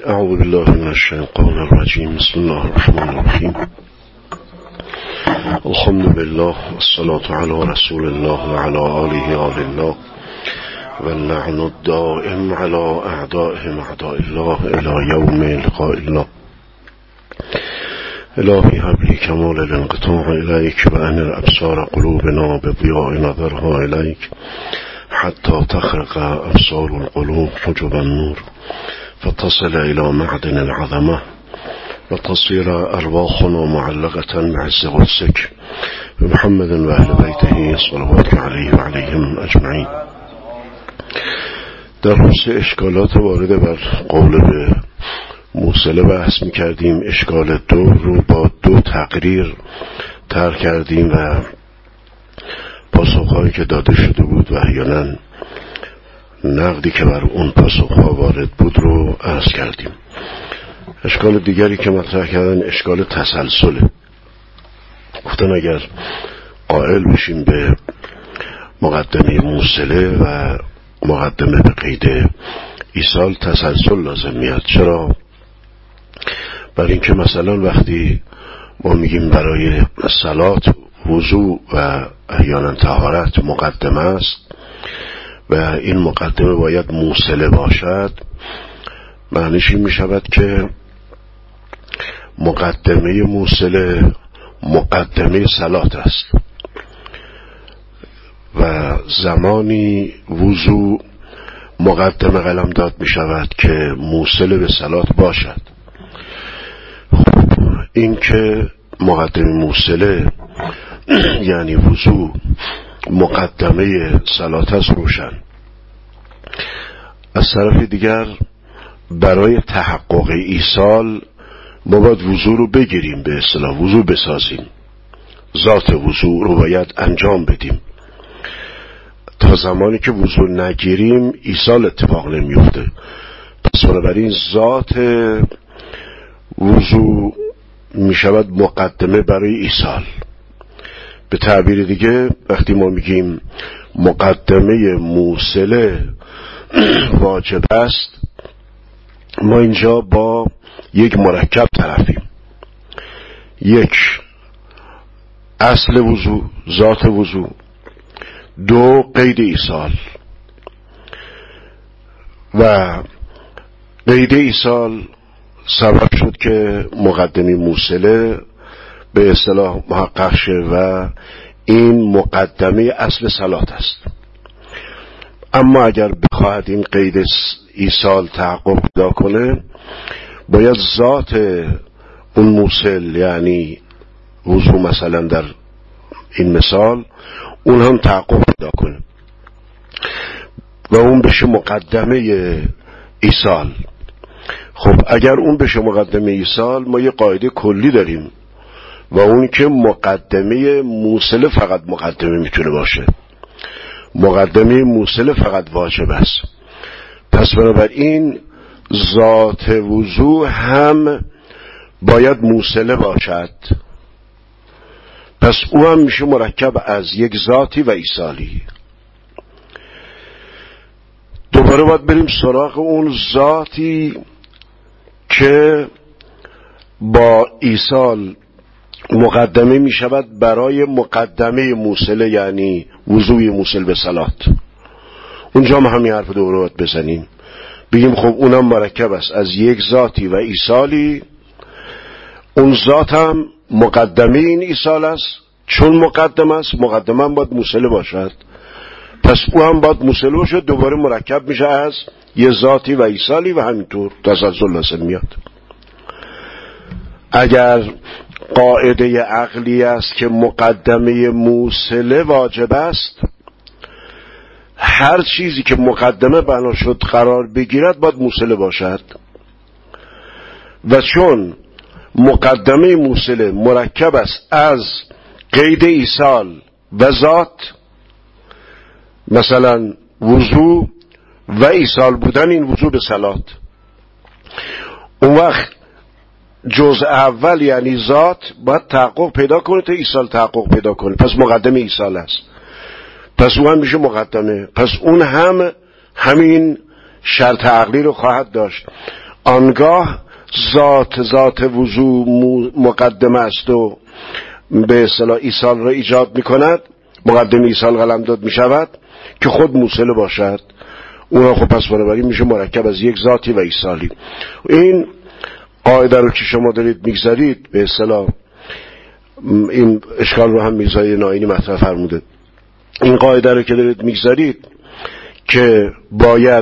اعوذ بالله من الشیطان الرجیم. بسم الله الرحمن الرحیم. الحمد لله والصلاة علی رسول الله وعلى آله آل الله واللعن الدائم على اعدائهم اعداء الله الى یوم لقاء الله. الهی هب لی کمال الانقطاع الیک و انر ابصار قلوبنا بضیاء نظرها الیک حتی تخرق ابصار القلوب حجب النور فتصل الى معدن العظمه وتصير ارواحنا معلقه بعز قدسك بمحمد و اهل بیته صلوات علیه و علیهم اجمعین. در خصوص اشکالات وارد بر قالب موصله بحث می‌کردیم. اشکال 2 رو با 2 تقریر طرح کردیم و پاسخهایی که داده شده بود و احیانا نقدی که بر اون پاسخها وارد بود رو عرض کردیم. اشکال دیگری که مطرح کردن اشکال تسلسله. گفتن اگر قائل بشیم به مقدمه موصله و مقدمه به قید ایصال تسلسل لازم میاد. چرا؟ برای اینکه مثلا وقتی ما میگیم برای صلات وضو و احیانا طهارت مقدمه است و این مقدمه باید موصله باشد، معنیش این میشود که مقدمه موصله مقدمه صلات است و زمانی وضو مقدمه قلمداد می شود که موصل به صلات باشد. این که مقدمه موصله یعنی وضو مقدمه صلات است روشن. از طرف دیگر برای تحقق ایصال ما باید وضو رو بگیریم، به اصطلاح وضو بسازیم، ذات وضو رو باید انجام بدیم. تا زمانی که وضو نگیریم ایصال اتفاق نمیفته. پس بنابراین ذات وضو می شود مقدمه برای ایصال. به تعبیر دیگه وقتی ما میگیم مقدمه موصله واجب است، ما اینجا با یک مرکب طرفیم. یک، اصل وضو، ذات وضو. 2، قید ایصال. و قید ایصال سبب شد که مقدمه موصله به اصطلاح محقق شه و این مقدمه اصل صلات است. اما اگر بخواهد این قید ایصال تحقق پیدا کنه، باید ذات اون موصل یعنی وضو مثلا در این مثال اون هم تحقق پیدا کنه و اون بشه مقدمه ایصال. خب اگر اون بشه مقدمه ایصال، ما یه قاعده کلی داریم و اون که مقدمه موصله فقط مقدمه میتونه باشه، مقدمه موصله فقط واجب است. پس بنابراین ذات وضو هم باید موصله باشد. پس او هم میشه مرکب از یک ذاتی و ایصالی. دوباره باید بریم سراغ اون ذاتی که با ایصال مقدمه می شود برای مقدمه موصله یعنی وضوی موصل به صلات. اونجا ما همین حرف دوباره باید بزنیم، بگیم خب اونم مرکب است از یک ذاتی و ایصالی. اون ذات هم مقدمه این ایصال است. چون مقدمه است، مقدمه هم باید موصله باشد، پس او هم باید موصله باشد. دوباره مرکب میشه از یه ذاتی و ایصالی و همینطور تسلسل لازم میاد. اگر قاعده عقلی است که مقدمه موصله واجب است، هر چیزی که مقدمه بنا شد قرار بگیرد باید موصله باشد. و چون مقدمه موصله مرکب است از قید ایصال و ذات، مثلا وضو و ایصال بودن این وضو به صلات، اون وقت جزء اول یعنی ذات باید تحقق پیدا کنه تا ایصال تحقق پیدا کنه. پس مقدمه ایصال است، پس اون هم میشه مقدمه. پس اون هم همین شرط عقلی رو خواهد داشت. آنگاه ذات وضو مقدمه است و به اصطلاح ایصال را ایجاد می کند، مقدمه ایصال قلمداد می شود که خود موصله باشد. اونها خب پس بنابراین میشه مرکب از یک ذاتی و ایصالی. این قاعده رو که شما دارید میگذارید، به اصطلاح این اشکال رو هم میرزا ناینی مطرح فرموده، این قاعده رو که دارید میگذارید که باید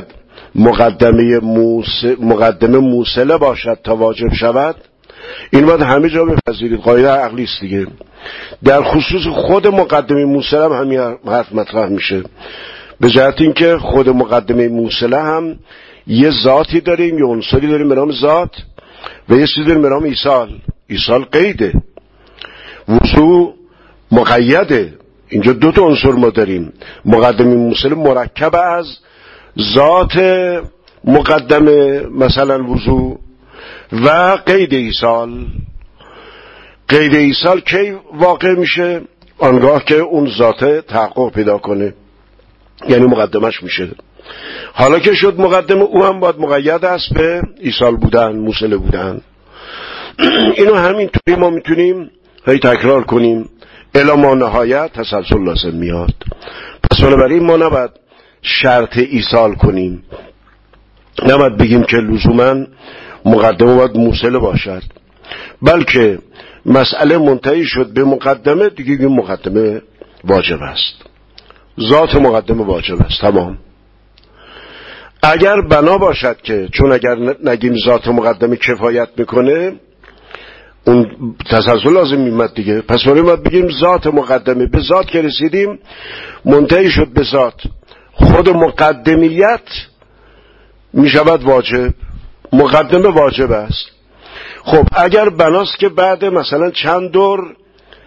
مقدمه موصله باشد تا واجب شود، این باید همه جا بپذیرید، قاعده عقلی است دیگه. در خصوص خود مقدمه موصله هم همین حرف مطرح میشه، به جهت اینکه خود مقدمه موصله هم یه ذاتی داریم، یه عنصری داریم به نام ذات و یه چیزی داریم به نام ایصال. ایصال قیده، وضو مقیده. اینجا دو تا عنصر ما داریم، مقدمه موصله مرکب از ذات مقدمه مثلا وضو و قید ایصال. قید ایصال کی واقع میشه؟ آنگاه که اون ذات تحقق پیدا کنه، یعنی مقدمش میشه. حالا که شد مقدمه، او هم باید مقید است به ایصال بودن، موصله بودن. اینو همینطوری ما میتونیم هی تکرار کنیم الی ما نهایت تسلسل لازم میاد. پس بنابراین ما نباید شرط ایصال کنیم، نباید بگیم که لزوما مقدمه باید موصله باشد، بلکه مسئله منتهی شد به مقدمه، دیگه این مقدمه واجب است، ذات مقدمه واجب است، تمام. اگر بنا باشد که چون اگر نگیم ذات مقدمه کفایت میکنه، اون تسلسل لازم میمد دیگه. پس باید بگیم ذات مقدمه، به ذات که رسیدیم منتهی شد به ذات، خود مقدمیت میشود واجب، مقدمه واجب است. خب اگر بناست که بعد مثلا چند دور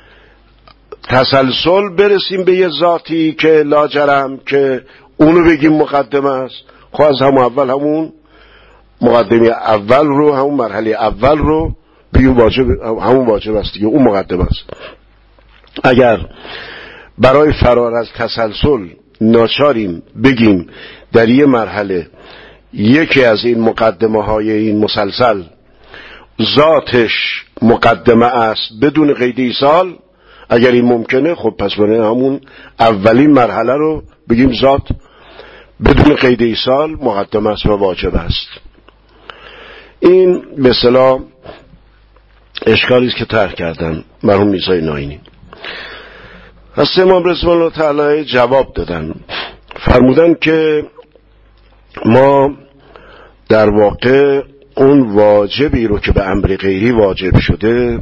تسلسل برسیم به یه ذاتی که لاجرم که اونو بگیم مقدمه است، خب از همون اول همون مقدمه اول رو، همون مرحله اول رو بگیم واجب، همون واجب است دیگه، اون مقدمه است. اگر برای فرار از تسلسل ناچاریم بگیم در یه مرحله یکی از این مقدمه های این مسلسل ذاتش مقدمه است بدون قید ایصال، اگر این ممکنه، خب پس برای همون اولین مرحله رو بگیم ذات بدون قید ایصال مقدمه است و واجب است. این به اصطلاح اشکالی است که طرح کردن مرحوم میرزا ناینی. حضرت امام رضوان الله تعالی جواب دادن، فرمودن که ما در واقع اون واجبی رو که به امر غیری واجب شده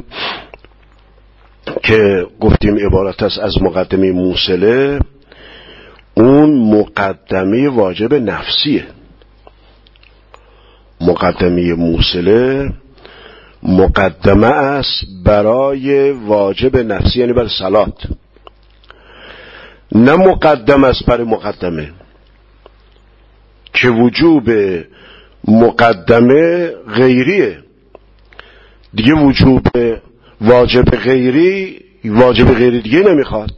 که گفتیم عبارت است از مقدمه موصله، اون مقدمه واجب نفسیه. مقدمه موصله مقدمه است برای واجب نفسی، یعنی برای صلات، نه مقدمه است برای مقدمه، که وجوب مقدمه غیریه دیگه. وجوب واجب غیری دیگه نمیخواد.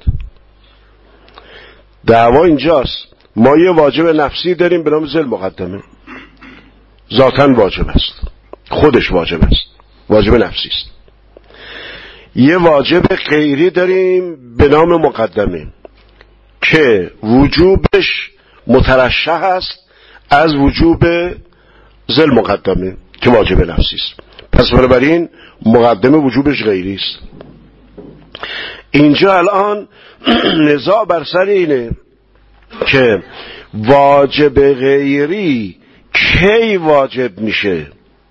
دعوا اینجاست، ما یه واجب نفسی داریم به نام ذل مقدمه، ذاتاً واجب است، خودش واجب است، واجب نفسی است. یه واجب غیری داریم به نام مقدمه که وجوبش مترشح است از وجوب ذل مقدمه که واجب نفسی است. پس بنابراین مقدمه وجوبش غیری است. اینجا الان نزاع بر سر اینه که واجب غیری کی واجب میشه،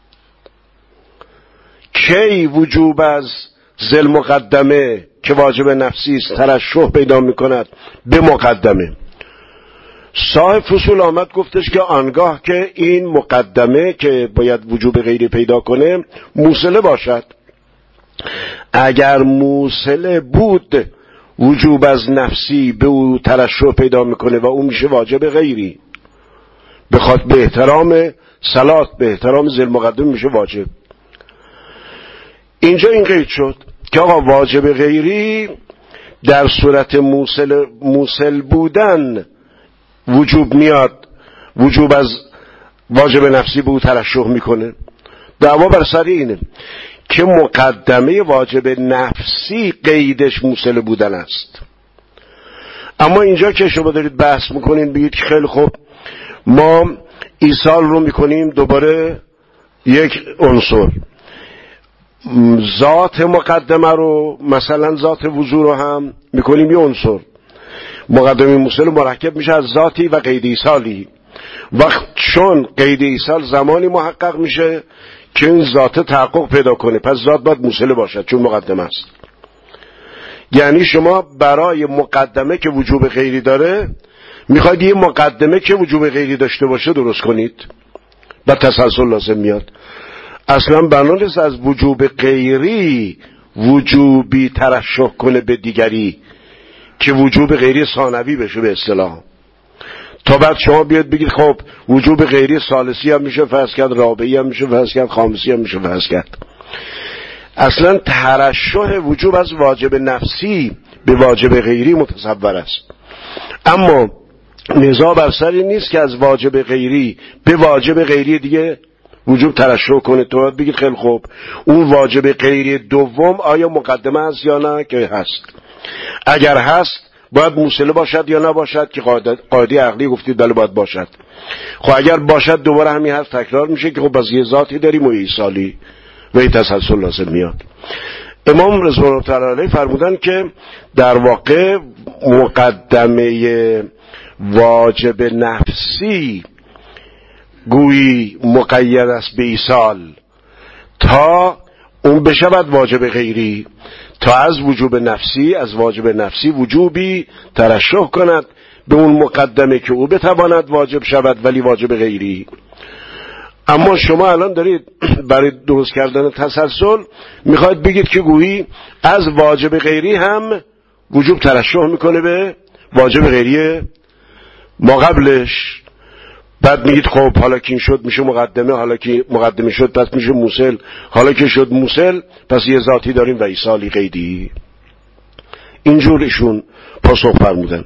کی وجوب از ذل مقدمه که واجب نفسی است ترشح پیدا میکند به مقدمه. صاحب فصول آمد گفتش که آنگاه که این مقدمه که باید وجوب غیری پیدا کنه موصله باشد. اگر موصله بود وجوب از نفسی به او ترشح پیدا میکنه و اون میشه واجب غیری، بخواد به احترام صلات، به احترام ذل مقدمه میشه واجب. اینجا این قید شد که آقا واجب غیری در صورت موصل بودن وجوب میاد، وجوب از واجب نفسی به او ترشح میکنه. دعوا بر سر اینه که مقدمه واجب نفسی قیدش موصل بودن است. اما اینجا که شما دارید بحث میکنین بگید که خیلی خوب ما ایصال رو میکنیم دوباره یک عنصر، ذات مقدمه رو مثلا ذات وضو رو هم میکنیم یه عنصر، مقدمه موصل مرکب میشه از ذاتی و قید ایصالی. وقت چون قید ایصال زمانی محقق میشه که این ذات تحقق پیدا کنه، پس ذات باید موصل باشد چون مقدمه است. یعنی شما برای مقدمه که وجوب غیری داره میخواید یه مقدمه که وجوب غیری داشته باشه درست کنید و تسلسل لازم میاد. اصلا بنا نیست از وجوب غیری وجوبی ترشح کنه به دیگری که وجوب غیری ثانوی بشه به اصطلاح، تا بعد شما بیاد بگید خب وجوب غیری ثالثی هم میشه فرض کرد، رابعی هم میشه فرض کرد، خامسی هم میشه فرض کرد. اصلا ترشح وجوب از واجب نفسی به واجب غیری متصور است. اما نزاع بر سر این نیست که از واجب غیری به واجب غیری دیگه وجوب ترشح کنه. تو باید بگید خیلی خوب اون واجب غیری دوم آیا مقدمه است یا نه که هست. اگر هست باید موصله باشد یا نباشد که قاعده عقلی گفتید بله باید باشد. خب اگر باشد دوباره همین حرف تکرار میشه که خب بس یه ذاتی داریم و ایصالی و این تسلسل لازم میاد. امام رضوان الله تعالی علیه فرمودن که در واقع مقدمه واجب نفسی گویی مقید است به ایصال تا اون بشود واجب غیری، تا از وجوب نفسی از واجب نفسی وجوبی ترشح کند به اون مقدمه که او بتواند واجب شود ولی واجب غیری. اما شما الان دارید برای درست کردن تسلسل میخواید بگید که گویی از واجب غیری هم وجوب ترشح میکنه به واجب غیری ما قبلش. بعد میگید خب حالا که این شد میشه مقدمه، حالا که مقدمه شد پس میشه موصل، حالا که شد موصل پس یه ذاتی داریم و ایصالی قیدی. اینجور ایشون پاسخ فرمودن.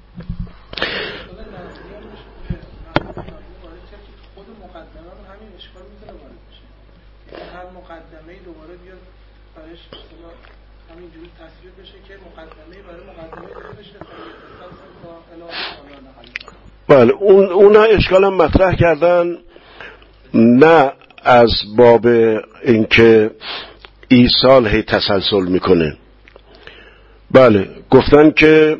بله اونا اشکال هم مطرح کردن، نه از باب اینکه ایصال هی تسلسل میکنه. بله گفتن که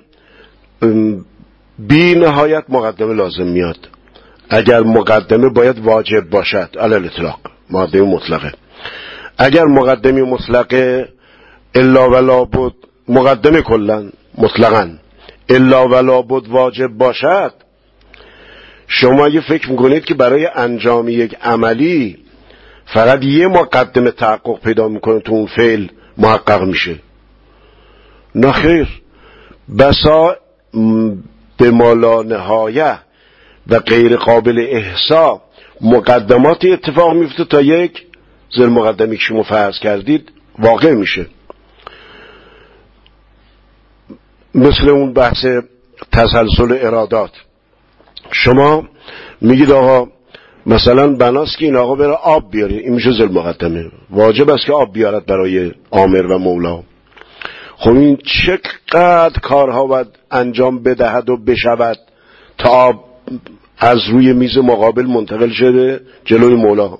بی نهایت مقدمه لازم میاد. اگر مقدمه باید واجب باشد علی الاطلاق مقدمه مطلقه، اگر مقدمه مطلقه الا ولا بود مقدمه کلن مطلقاً الا ولا بود واجب باشد، شما اگه فکر میکنید که برای انجام یک عملی فقط یه مقدمه تحقق پیدا میکنه تو اون فعل محقق میشه، نه خیر، بسا به مالا نهایه و غیر قابل احصا مقدماتی اتفاق میفته تا یک زیر مقدمی که شما فرض کردید واقع میشه. مثل اون بحث تسلسل ارادات، شما میگید آقا مثلا بناست که این آقا بره آب بیاره، این میشه زیر مقدمه، واجب است که آب بیارد برای آمر و مولا. خب این چقدر کارها باید انجام بدهد و بشود تا آب از روی میز مقابل منتقل شده جلوی مولا؟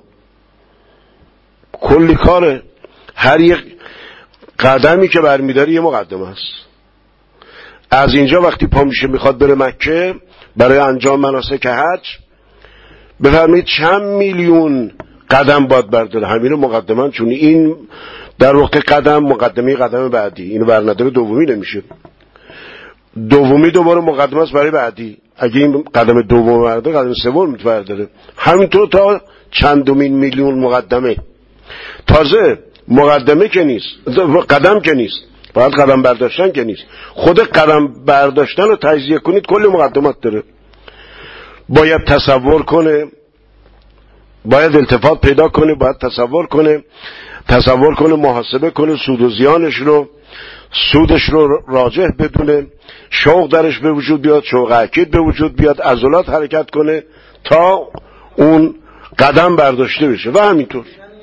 کلی کاره، هر یک قدمی که برمیداری یه مقدمه است. از اینجا وقتی پا میشه میخواد بره مکه برای انجام مناسک حج، بفرمایید چند میلیون قدم باید برداره، همین مقدمه، چون این در واقع قدم بعدی، اینو برنداره دومی نمیشه، دومی دوباره مقدمه است برای بعدی. اگه این قدم دوم برداره قدم سوم میتونه، همینطور تا چندمین میلیون مقدمه. تازه مقدمه که نیست، قدم که نیست، فقط قدم برداشتن که نیست، خود قدم برداشتن رو تجزیه کنید کلی مقدمات داره. باید تصور کنه، باید التفات پیدا کنه، باید تصور کنه، محاسبه کنه سود و زیانش رو، سودش رو راجح بدونه، شوق درش به وجود بیاد، شوق اکید به وجود بیاد، عضلات حرکت کنه تا اون قدم برداشته بشه و همینطور.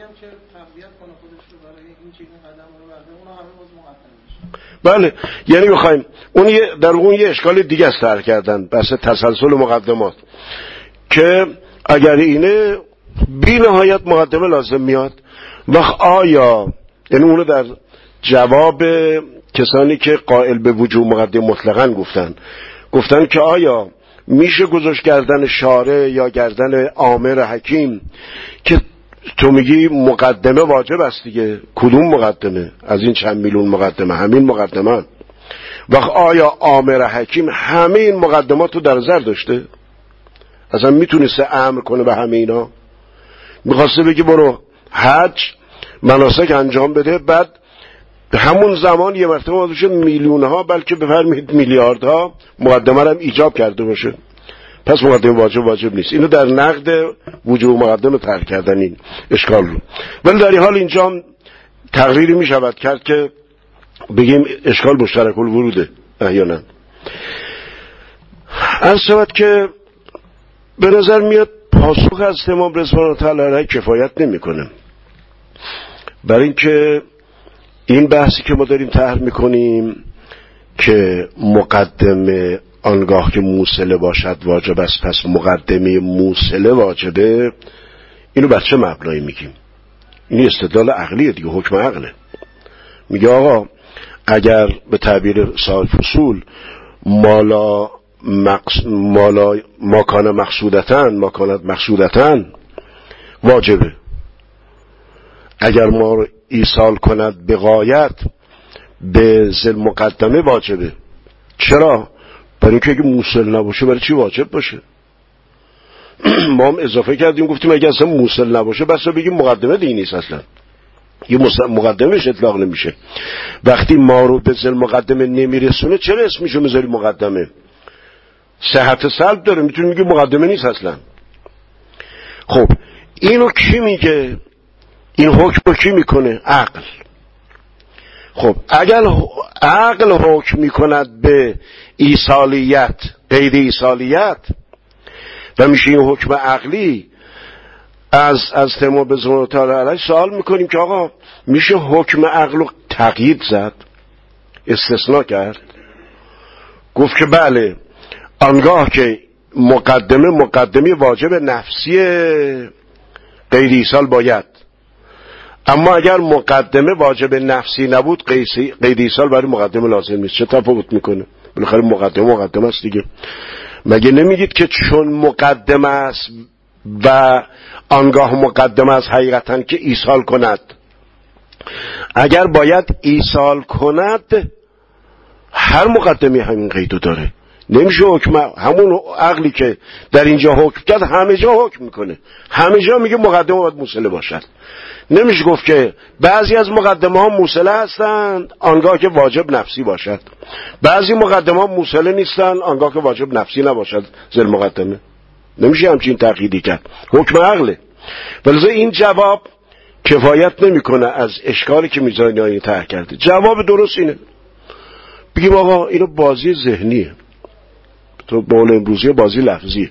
بله، یعنی میخوایم اون در اون یه اشکال دیگه است طرح کردن، بحث تسلسل مقدمات، که اگر اینه بی نهایت مقدمه لازم میاد. وقت آیا یعنی اونو در جواب کسانی که قائل به وجوب مقدمه مطلقاً گفتن که آیا میشه گذاشت گردن شارع یا گردن آمر حکیم که تو میگی مقدمه واجب است دیگه، کدوم مقدمه از این چند میلیون مقدمه؟ همین مقدمه. وقت آیا آمر حکیم همه این مقدمات رو در نظر داشته؟ اصلا میتونسته امر کنه به همه اینا؟ میخواسته بگی برو حج مناسک انجام بده، بعد همون زمان یه مرتبه واسه میلیونها بلکه بفرمایید میلیاردها مقدمه رو هم ایجاب کرده باشه، پس مقدمه واجب نیست. اینو در نقد وجوب مقدمه طرح کردن این اشکال رو. ولی در این حال اینجا تقریری می شود کرد که بگیم اشکال مشترک الوروده احیانا. عرض شود که به نظر میاد پاسخ از امام رضوان تعالی علیه کفایت نمیکنه، برای اینکه این بحثی که ما داریم طرح میکنیم که مقدمه آنگاه که موصله باشد واجب است، پس مقدمه موصله واجبه، اینو بر چه مبنایی میگیم؟ این استدلال عقلیه دیگه، حکم عقله. میگه آقا اگر به تعبیر صاحب فصول ما کان مقصودتن واجبه، اگر ما رو ایصال کند به غایت به ذل مقدمه واجبه. چرا؟ برای اینکه اگه موصل نباشه برای چی واجب باشه؟ ما هم اضافه کردیم گفتیم اگه اصلا موصل نباشه بس بگیم مقدمه دیگه نیست، اصلا یه مقدمهش اطلاق نمیشه. وقتی ما رو به ذل مقدمه نمیرسونه چرا اسمشو میذاری مقدمه؟ صحت سلب داره، میتونی میگی مقدمه نیست اصلا. خب اینو کی میگه؟ این حکم رو کی میکنه؟ عقل. خب اگر عقل حکم میکند به ایصالیت قید ایصالیت و میشه این حکم عقلی، از امام رضوان تعالی علیه سوال میکنیم که آقا میشه حکم عقل رو تقیید زد، استثناء کرد؟ گفت که بله، آنگاه که مقدمه واجب نفسی قید ایصال باید، اما اگر مقدمه واجب نفسی نبود قید ایصال برای مقدمه لازم نیست. چه تفاوت میکنه؟ بالاخره مقدمه است دیگه. مگه نمیگید که چون مقدمه است و آنگاه مقدمه است حقیقتا که ایصال کند، اگر باید ایصال کند هر مقدمه همین قیدو داره، نمیشه حکم همون عقلی که در اینجا حکم کرد همه جا حکم میکنه، همه جا میگه مقدمه باید موصله باشد. نمیشه گفت که بعضی از مقدمه ها موصله هستند آنگاه که واجب نفسی باشد، بعضی مقدمه ها موصله نیستند آنگاه که واجب نفسی نباشد ذل مقدمه. نمیشه همچین تقییدی کرد، حکم عقله. ولی این جواب کفایت نمیکنه از اشکالی که میزانی طرح کرده. جواب درست اینه بگیم آقا اینو بازی ذهنیه، تو بقول امروزی بازی لفظیه.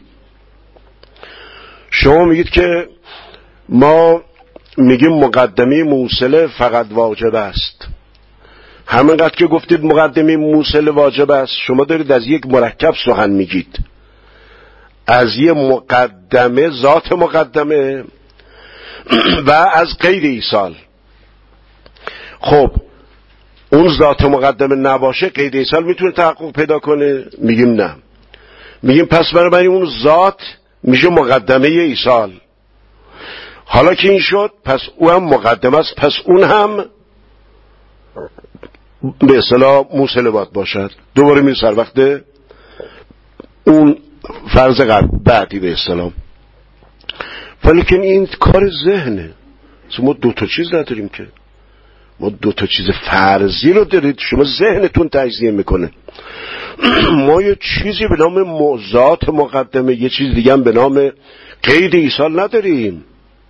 شما میگید که ما میگیم مقدمه موصله فقط واجب است، همینقدر که گفتید مقدمه موصله واجب است شما دارید از یک مرکب سخن میگید، از یه مقدمه، ذات مقدمه و از قید ایصال. خب اون ذات مقدمه نباشه قید ایصال میتونه تحقق پیدا کنه؟ میگیم نه. میگیم پس برای اون ذات میشه مقدمه ایصال. حالا که این شد پس او هم مقدمه است، پس اون هم به اصطلاح موصله باید باشد. دوباره میرسه سر وقت اون فرض بعدی به اصطلاح. ولی که این کار ذهنه، ما دو تا چیز نداریم که، ما دو تا چیز فرضی رو دارید، شما ذهنتون تجزیه میکنه. ما یه چیزی به نام ذات مقدمه، یه چیز دیگه هم به نام قید ایصال نداریم.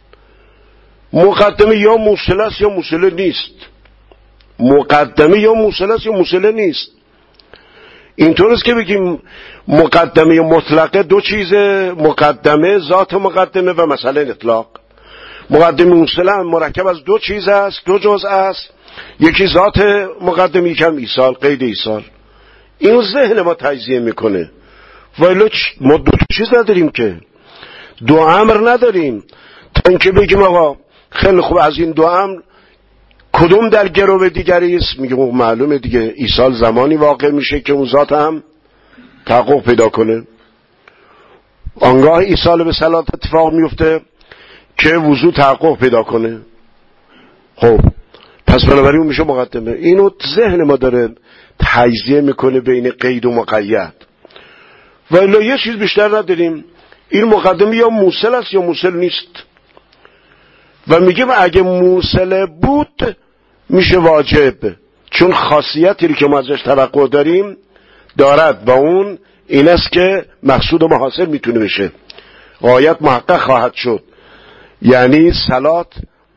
مقدمه یا موصله است یا موصله نیست، مقدمه یا موصله است یا موصله نیست. اینطوریست که بگیم مقدمه مطلقه دو چیزه، مقدمه ذات مقدمه و مسئله اطلاق. مقدمه موصله مرکب از دو چیز است، دو جزء است، یکی ذات مقدمه، یکم ایصال، قید ایصال. اینو ذهن ما تجزیه میکنه. ولی ما دو چیز نداریم که، دو امر نداریم تا اینکه بگیم آقا خیلی خوب از این دو امر کدوم در گرو دیگری است. میگه معلومه دیگه، ایصال زمانی واقع میشه که اون ذات هم تحقق پیدا کنه. آنگاه ایصال به صلات اتفاق میفته که وضو تحقق پیدا کنه. خب پس بنابراین اون میشه مقدمه. اینو ذهن ما داره تجزیه میکنه بین قید و مقید. ولی یه چیز بیشتر نداریم، این مقدمه یا موصل است یا موصل نیست. و میگیم اگه موصل بود میشه واجب، چون خاصیتی که ما ازش توقع داریم دارد و اون این است که مقصود ما حاصل میتونه بشه، غایت محقق خواهد شد. یعنی صلات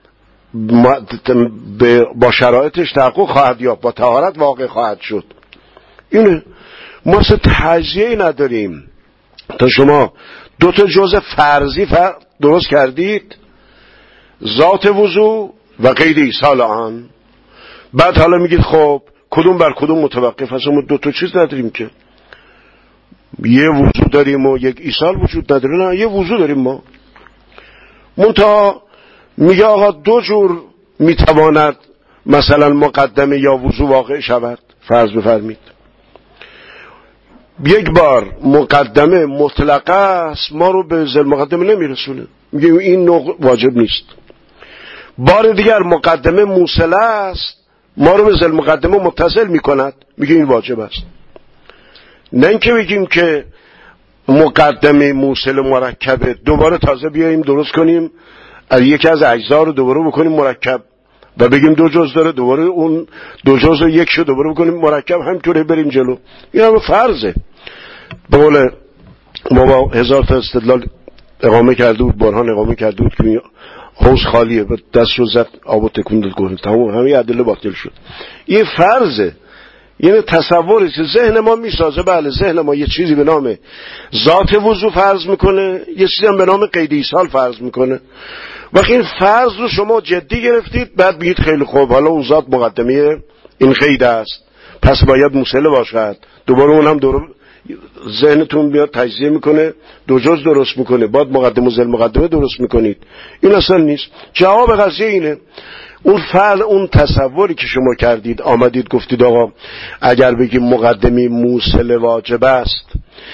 با شرایطش تحقق خواهد یافت، با طهارت واقع خواهد شد. اینه ما اصلا تجزیه‌ای نداریم. تا شما دو تا جزء فرضی درست کردید، ذات وضو و قید ایصال آن، بعد حالا میگید خب کدوم بر کدوم متوقف هست؟ ما دو تا چیز نداریم که، یه وضو داریم و یک ایصال وجود نداره. نه، یه وضو داریم ما. منتها میگه آقا دو جور میتواند مثلا مقدمه یا وضو واقع شود. فرض بفرمید یک بار مقدمه مطلقه است، ما رو به ذل مقدمه نمیرسونه، میگه این نوع واجب نیست. بار دیگر مقدمه موصله است، ما رو به ذل مقدمه متصل میکند، میگه این واجب است. نه اینکه بگیم که مقدمه موصل مرکبه دوباره تازه بیاییم درست کنیم از یکی از اجزا رو دوباره بکنیم مرکب و بگیم دو جزء داره، دوباره اون دو جزء یک شو دوباره بکنیم مرکب، همینطوره بریم جلو. این همه فرضه. به قول ما با هزار تا استدلال اقامه کرده بود، برهان اقامه کرده بود که حوض خالیه، و دست رو زد آب و تکون داد، گفت تمام همه ادله باطل شد. این فرضه، یعنی تصوری که ذهن ما میسازه. بله، ذهن ما یه چیزی به نام ذات وضو فرض میکنه، یه چیزی هم به نام قید ایصال فرض میکنه. وقتی این فرض رو شما جدی گرفتید، بعد بگید خیلی خوب، حالا اون ذات مقدمه این قید است، پس باید موصله باشد. دوباره اونم ذهنتون بیاد تجزیه میکنه، دو جز درست میکنه، بعد مقدمه و ذل مقدمه درست میکنید. این اصلا نیست. جواب قضیه اینه، اون تصوری که شما کردید، آمدید گفتید آقا اگر بگیم مقدمه موصله واجب است،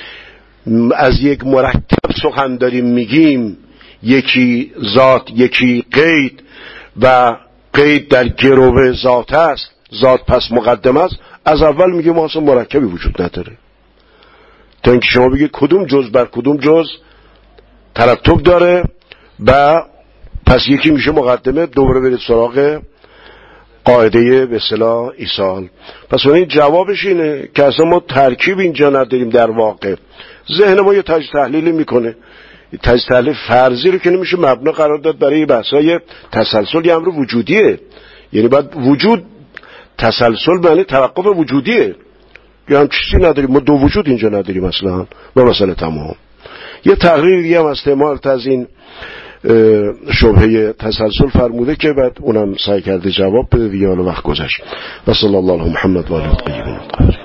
از یک مرکب سخن داریم میگیم، یکی ذات یکی قید و قید در گروه ذات است، ذات پس مقدم است. از اول میگیم اصلا مرکبی وجود نداره، تا اینکه شما بگید کدوم جز بر کدوم جز ترتب داره و پس یکی میشه مقدمه، دوباره برید سراغ قاعده به اصطلاح ایصال. پس اون جوابش اینه که اصلا ما ترکیب اینجا نداریم. در واقع ذهن ما یه تجزیه تحلیلی میکنه، تجزیه تحلیل فرضی رو که نمیشه مبنا قرار داد برای بحثای تسلسل. یه امر وجودیه، یعنی باید وجود تسلسل معنی توقف وجودیه. یه هم چیزی نداریم، ما دو وجود اینجا نداریم اصلا و مسئله تمام. یه تقریر دیگه هم استعمال از این شبهه تسلسل فرموده که بعد اونم سعی کرده جواب بده دیگه، حالا وقت گذشت. و صلی الله علی محمد و آله الطیبین الطاهرین.